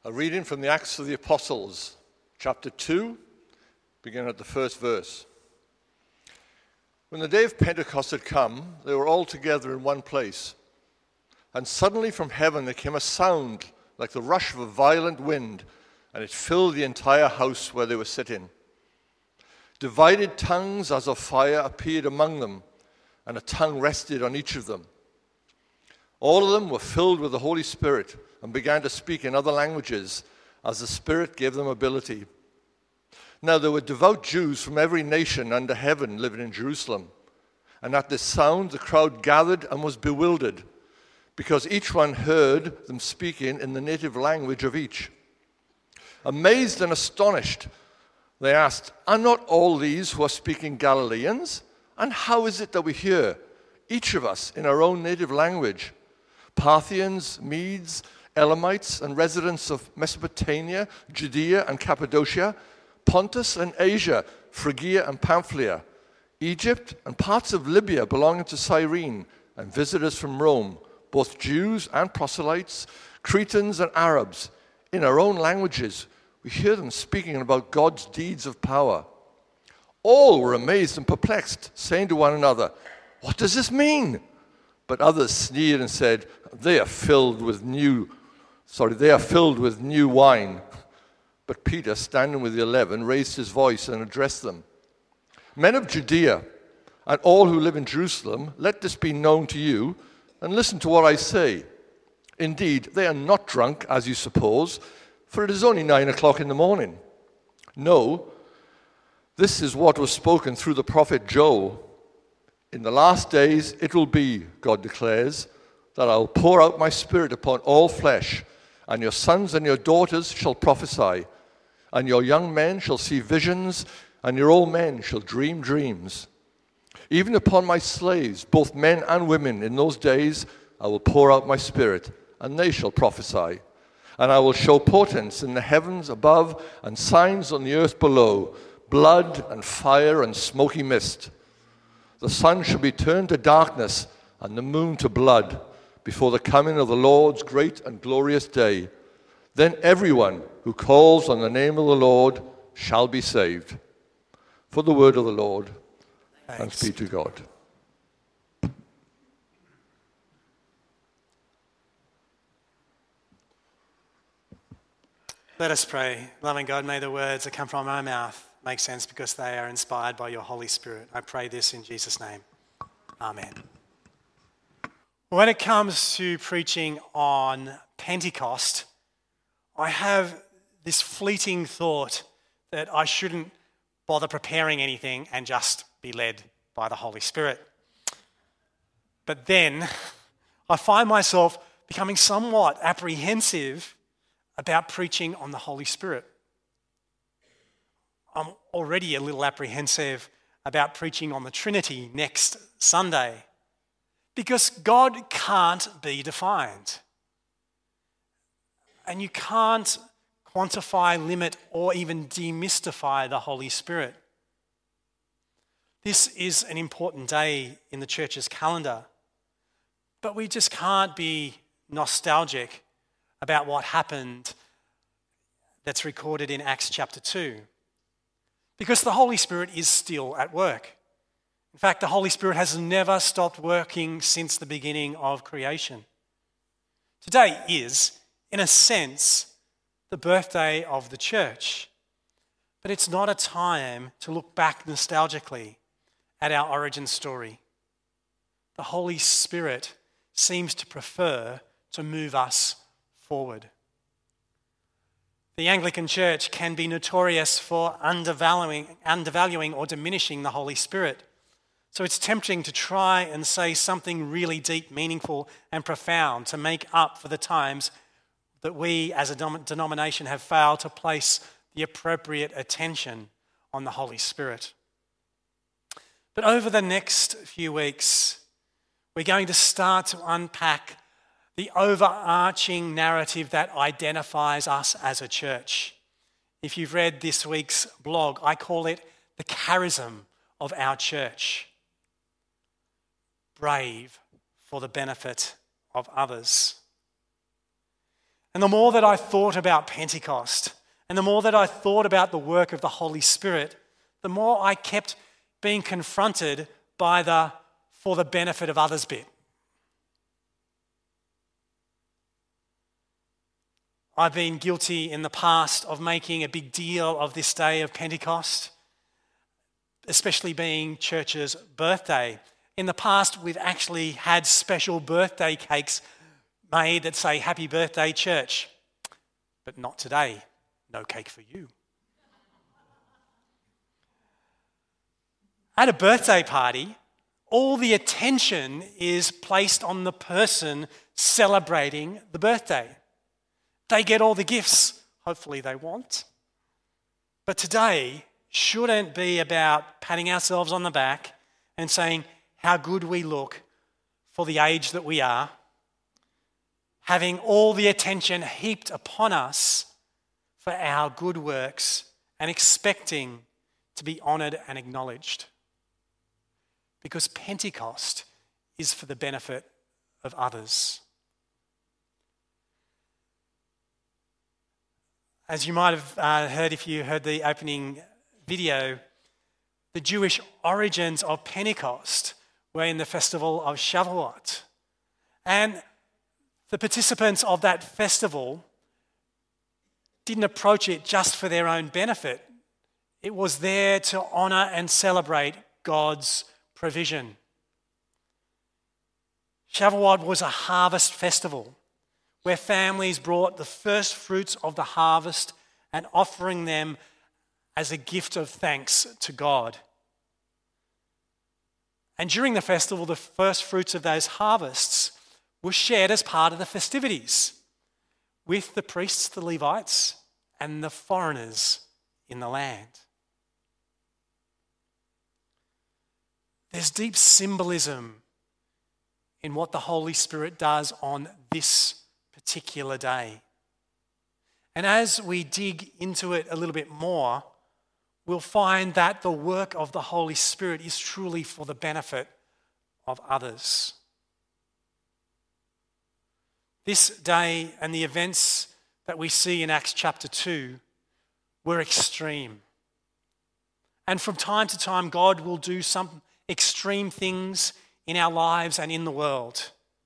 A reading from the Acts of the Apostles, chapter 2, beginning at the first verse. When the day of Pentecost had come, they were all together in one place. And suddenly from heaven there came a sound like the rush of a violent wind, and it filled the entire house where they were sitting. Divided tongues as of fire appeared among them, and a tongue rested on each of them. All of them were filled with the Holy Spirit and began to speak in other languages as the Spirit gave them ability. Now there were devout Jews from every nation under heaven living in Jerusalem. And at this sound the crowd gathered and was bewildered, because each one heard them speaking in the native language of each. Amazed and astonished, they asked, "Are not all these who are speaking Galileans? And how is it that we hear, each of us in our own native language? Parthians, Medes, Elamites, and residents of Mesopotamia, Judea and Cappadocia, Pontus and Asia, Phrygia and Pamphylia, Egypt and parts of Libya belonging to Cyrene, and visitors from Rome, both Jews and proselytes, Cretans and Arabs. In our own languages, we hear them speaking about God's deeds of power." All were amazed and perplexed, saying to one another, "What does this mean?" But others sneered and said, They are filled with new wine." But Peter, standing with the 11, raised his voice and addressed them. "Men of Judea, and all who live in Jerusalem, let this be known to you, and listen to what I say. Indeed, they are not drunk, as you suppose, for it is only 9 o'clock in the morning. No, this is what was spoken through the prophet Joel. In the last days it will be, God declares, that I will pour out my Spirit upon all flesh, and your sons and your daughters shall prophesy, and your young men shall see visions, and your old men shall dream dreams. Even upon my slaves, both men and women, in those days I will pour out my Spirit, and they shall prophesy. And I will show portents in the heavens above and signs on the earth below, blood and fire and smoky mist. The sun shall be turned to darkness and the moon to blood before the coming of the Lord's great and glorious day. Then everyone who calls on the name of the Lord shall be saved." For the word of the Lord. Thanks be to God. Let us pray. Loving God, may the words that come from my mouth make sense because they are inspired by your Holy Spirit. I pray this in Jesus' name. Amen. When it comes to preaching on Pentecost, I have this fleeting thought that I shouldn't bother preparing anything and just be led by the Holy Spirit. But then I find myself becoming somewhat apprehensive about preaching on the Holy Spirit. I'm already a little apprehensive about preaching on the Trinity next Sunday because God can't be defined. And you can't quantify, limit, or even demystify the Holy Spirit. This is an important day in the church's calendar, but we just can't be nostalgic about what happened that's recorded in Acts chapter 2. Because the Holy Spirit is still at work. In fact, the Holy Spirit has never stopped working since the beginning of creation. Today is, in a sense, the birthday of the church. But it's not a time to look back nostalgically at our origin story. The Holy Spirit seems to prefer to move us forward. The Anglican Church can be notorious for undervaluing or diminishing the Holy Spirit. So it's tempting to try and say something really deep, meaningful, and profound to make up for the times that we as a denomination have failed to place the appropriate attention on the Holy Spirit. But over the next few weeks, we're going to start to unpack the overarching narrative that identifies us as a church. If you've read this week's blog, I call it the charism of our church. Brave for the benefit of others. And the more that I thought about Pentecost, and the more that I thought about the work of the Holy Spirit, the more I kept being confronted by the "for the benefit of others" bit. I've been guilty in the past of making a big deal of this day of Pentecost, especially being church's birthday. In the past, we've actually had special birthday cakes made that say "Happy Birthday, Church." But not today. No cake for you. At a birthday party, all the attention is placed on the person celebrating the birthday. They get all the gifts, hopefully they want. But today shouldn't be about patting ourselves on the back and saying how good we look for the age that we are, having all the attention heaped upon us for our good works and expecting to be honoured and acknowledged. Because Pentecost is for the benefit of others. As you might have heard if you heard the opening video, the Jewish origins of Pentecost were in the festival of Shavuot. And the participants of that festival didn't approach it just for their own benefit. It was there to honour and celebrate God's provision. Shavuot was a harvest festival where families brought the first fruits of the harvest and offering them as a gift of thanks to God. And during the festival, the first fruits of those harvests were shared as part of the festivities with the priests, the Levites, and the foreigners in the land. There's deep symbolism in what the Holy Spirit does on this particular day. And as we dig into it a little bit more, we'll find that the work of the Holy Spirit is truly for the benefit of others. This day and the events that we see in Acts chapter 2 were extreme. And from time to time, God will do some extreme things in our lives and in the world.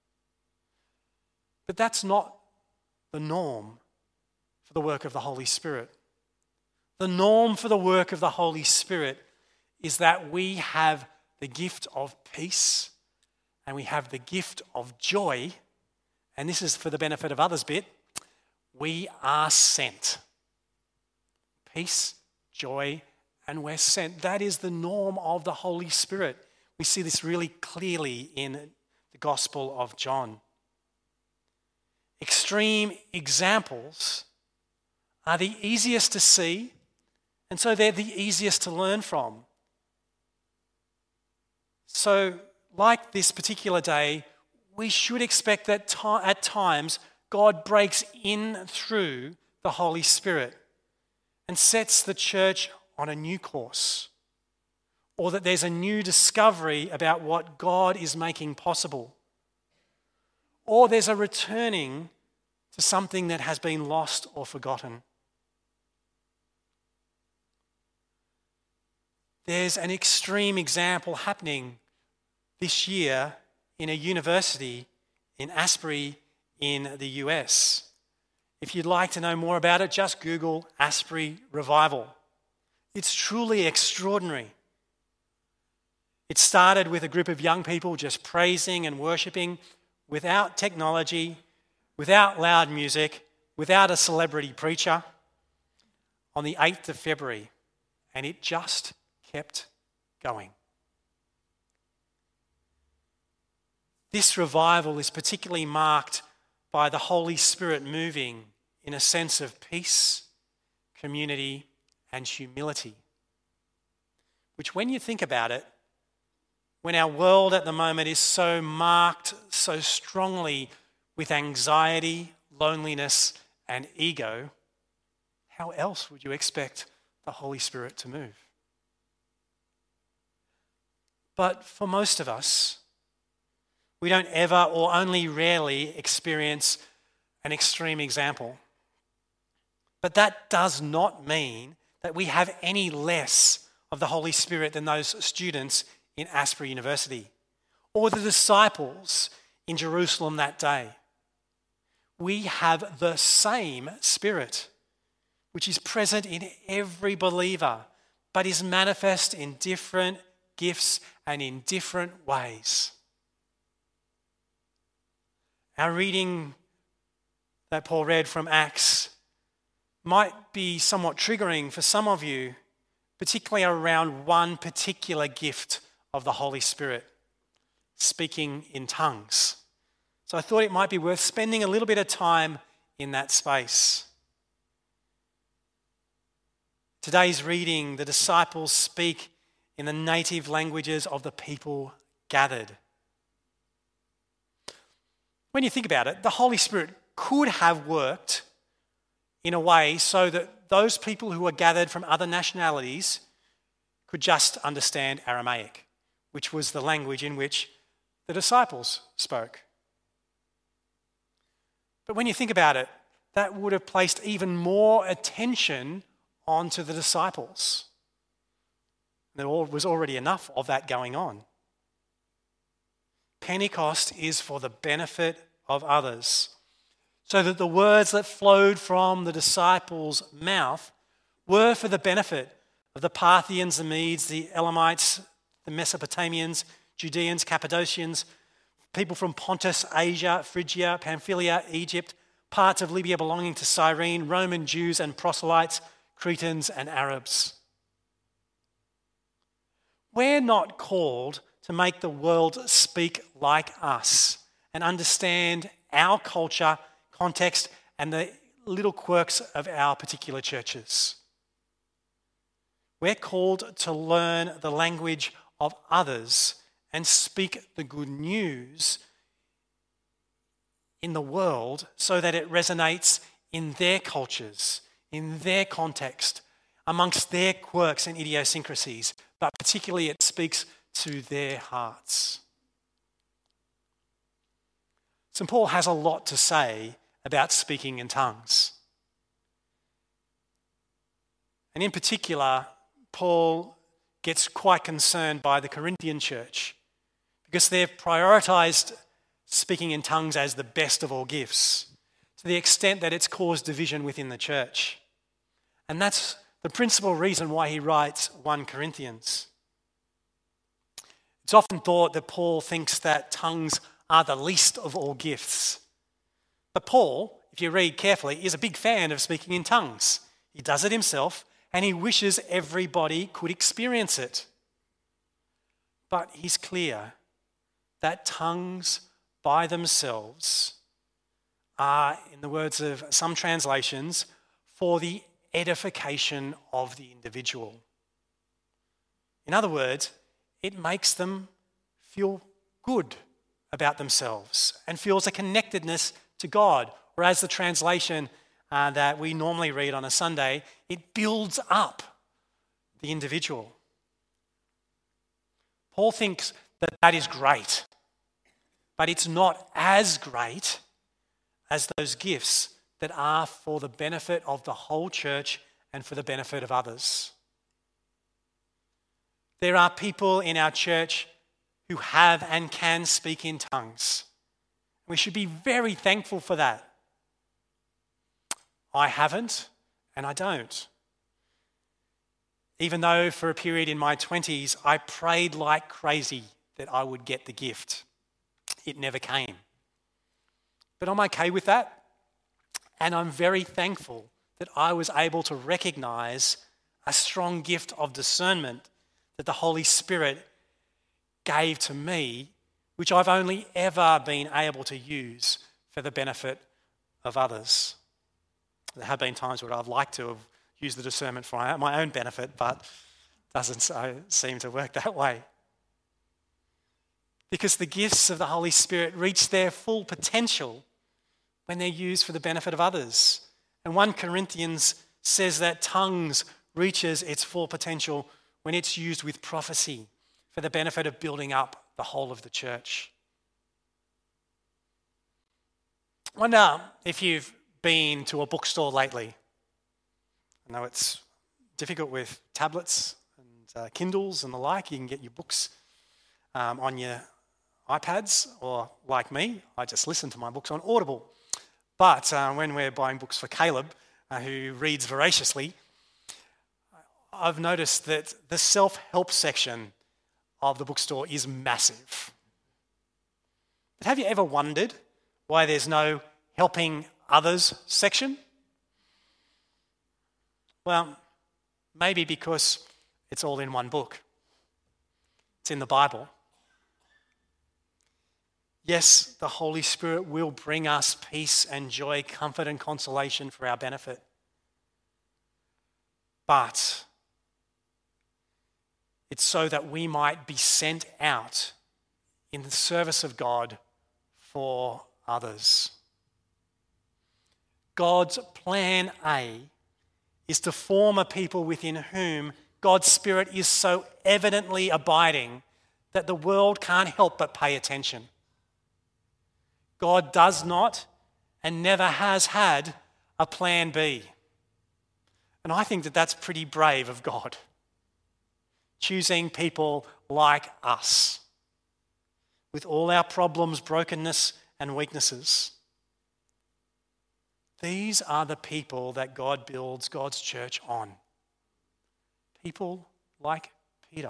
But that's not the norm for the work of the Holy Spirit. The norm for the work of the Holy Spirit is that we have the gift of peace and we have the gift of joy, and this is for the benefit of others bit, we are sent. Peace, joy, and we're sent. That is the norm of the Holy Spirit. We see this really clearly in the Gospel of John. Extreme examples are the easiest to see, and so they're the easiest to learn from. So, like this particular day, we should expect that at times God breaks in through the Holy Spirit and sets the church on a new course, or that there's a new discovery about what God is making possible, or there's a returning to something that has been lost or forgotten. There's an extreme example happening this year in a university in Asbury in the US. If you'd like to know more about it, just Google Asbury Revival. It's truly extraordinary. It started with a group of young people just praising and worshipping without technology, without loud music, without a celebrity preacher on the 8th of February, and it just kept going. This revival is particularly marked by the Holy Spirit moving in a sense of peace, community, and humility. Which, when you think about it, when our world at the moment is so marked so strongly with anxiety, loneliness, and ego, how else would you expect the Holy Spirit to move? But for most of us, we don't ever or only rarely experience an extreme example. But that does not mean that we have any less of the Holy Spirit than those students in Asbury University or the disciples in Jerusalem that day. We have the same Spirit, which is present in every believer, but is manifest in different gifts and in different ways. Our reading that Paul read from Acts might be somewhat triggering for some of you, particularly around one particular gift of the Holy Spirit, speaking in tongues. So I thought it might be worth spending a little bit of time in that space. Today's reading, the disciples speak in the native languages of the people gathered. When you think about it, the Holy Spirit could have worked in a way so that those people who were gathered from other nationalities could just understand Aramaic, which was the language in which the disciples spoke. But when you think about it, that would have placed even more attention onto the disciples. There was already enough of that going on. Pentecost is for the benefit of others, so that the words that flowed from the disciples' mouth were for the benefit of the Parthians, the Medes, the Elamites, the Mesopotamians, Judeans, Cappadocians, people from Pontus, Asia, Phrygia, Pamphylia, Egypt, parts of Libya belonging to Cyrene, Roman Jews and proselytes, Cretans and Arabs. We're not called to make the world speak like us and understand our culture, context, and the little quirks of our particular churches. We're called to learn the language of others and speak the good news in the world so that it resonates in their cultures, in their context, amongst their quirks and idiosyncrasies, but particularly it speaks to their hearts. St. Paul has a lot to say about speaking in tongues. And in particular, Paul gets quite concerned by the Corinthian church because they've prioritized speaking in tongues as the best of all gifts to the extent that it's caused division within the church. And that's the principal reason why he writes 1 Corinthians. It's often thought that Paul thinks that tongues are the least of all gifts. But Paul, if you read carefully, is a big fan of speaking in tongues. He does it himself, and he wishes everybody could experience it. But he's clear that tongues by themselves are, in the words of some translations, for the edification of the individual. In other words, it makes them feel good about themselves and feels a connectedness to God. Or as the translation that we normally read on a Sunday, it builds up the individual. Paul thinks that that is great, but it's not as great as those gifts that are for the benefit of the whole church and for the benefit of others. There are people in our church who have and can speak in tongues. We should be very thankful for that. I haven't, and I don't. Even though for a period in my 20s, I prayed like crazy that I would get the gift. It never came. But I'm okay with that. And I'm very thankful that I was able to recognize a strong gift of discernment that the Holy Spirit gave to me, which I've only ever been able to use for the benefit of others. There have been times where I've liked to have used the discernment for my own benefit, but it doesn't seem to work that way. Because the gifts of the Holy Spirit reach their full potential when they're used for the benefit of others. And 1 Corinthians says that tongues reaches its full potential when it's used with prophecy for the benefit of building up the whole of the church. I wonder if you've been to a bookstore lately, I know it's difficult with tablets and Kindles and the like. You can get your books on your iPads, or like me, I just listen to my books on Audible. But when we're buying books for Caleb, who reads voraciously, I've noticed that the self-help section of the bookstore is massive. But have you ever wondered why there's no helping others section? Well, maybe because it's all in one book. It's in the Bible. Yes, the Holy Spirit will bring us peace and joy, comfort and consolation for our benefit. But it's so that we might be sent out in the service of God for others. God's plan A is to form a people within whom God's Spirit is so evidently abiding that the world can't help but pay attention. God does not and never has had a plan B. And I think that that's pretty brave of God, choosing people like us with all our problems, brokenness, and weaknesses. These are the people that God builds God's church on. People like Peter.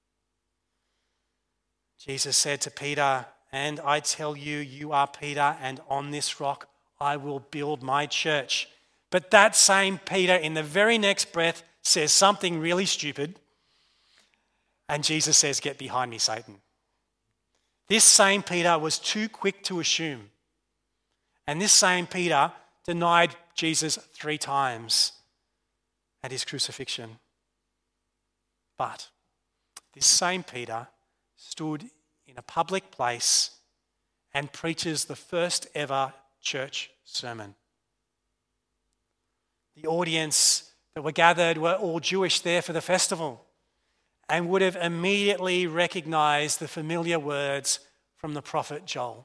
Jesus said to Peter, "And I tell you, you are Peter, and on this rock I will build my church." But that same Peter, in the very next breath, says something really stupid. And Jesus says, "Get behind me, Satan." This same Peter was too quick to assume. And this same Peter denied Jesus 3 times at his crucifixion. But this same Peter stood in a public place and preaches the first ever church sermon. The audience that were gathered were all Jewish there for the festival and would have immediately recognized the familiar words from the prophet Joel.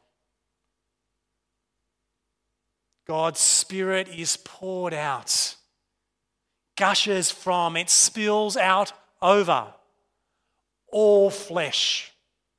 God's Spirit is poured out, gushes from, it spills out over all flesh.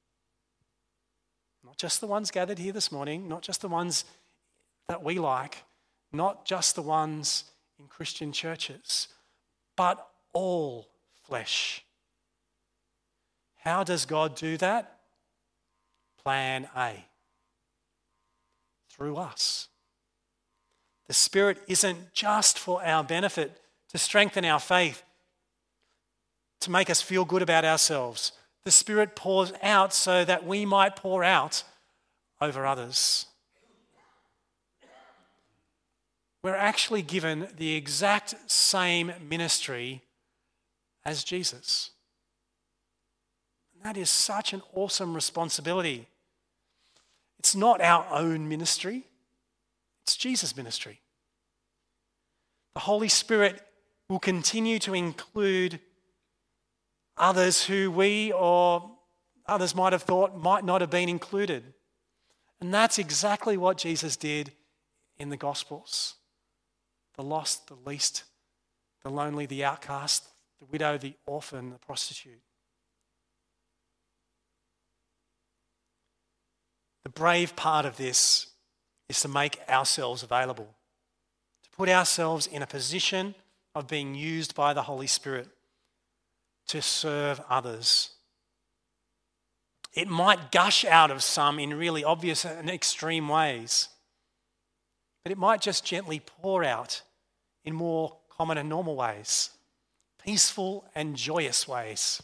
Not just the ones gathered here this morning, not just the ones that we like, not just the ones in Christian churches, but all flesh. How does God do that? Plan A. Through us. The Spirit isn't just for our benefit, to strengthen our faith, to make us feel good about ourselves. The Spirit pours out so that we might pour out over others. We're actually given the exact same ministry as Jesus. And that is such an awesome responsibility. It's not our own ministry. It's Jesus' ministry. The Holy Spirit will continue to include others who we or others might have thought might not have been included. And that's exactly what Jesus did in the Gospels. The lost, the least, the lonely, the outcast, the widow, the orphan, the prostitute. The brave part of this is to make ourselves available, to put ourselves in a position of being used by the Holy Spirit to serve others. It might gush out of some in really obvious and extreme ways, but it might just gently pour out in more common and normal ways, peaceful and joyous ways.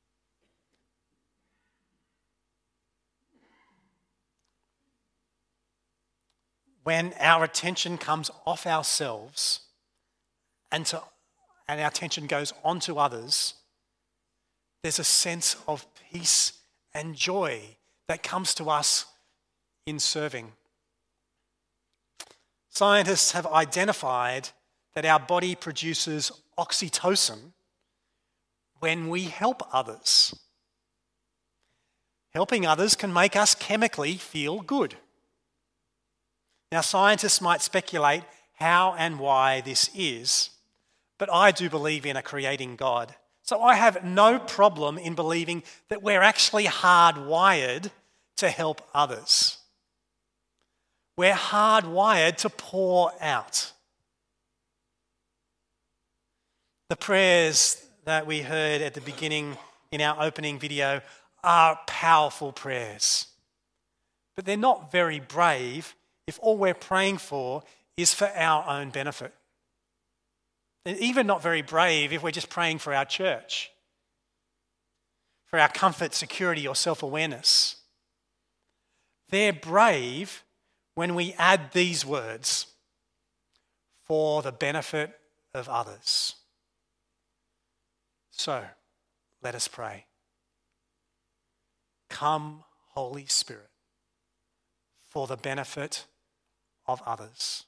When our attention comes off ourselves and our attention goes onto others, there's a sense of peace and joy that comes to us in serving. Scientists have identified that our body produces oxytocin when we help others. Helping others can make us chemically feel good. Now, scientists might speculate how and why this is, but I do believe in a creating God. So I have no problem in believing that we're actually hardwired to help others. We're hardwired to pour out. The prayers that we heard at the beginning in our opening video are powerful prayers. But they're not very brave if all we're praying for is for our own benefit. They're even not very brave if we're just praying for our church, for our comfort, security, or self-awareness. They're brave when we add these words, for the benefit of others. So, let us pray. Come, Holy Spirit, for the benefit of others.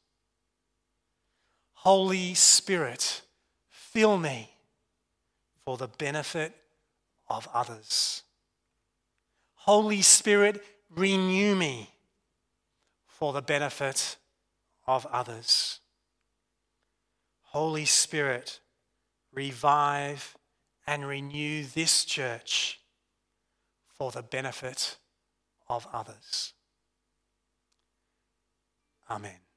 Holy Spirit, fill me for the benefit of others. Holy Spirit, renew me for the benefit of others. Holy Spirit, revive and renew this church for the benefit of others. Amen.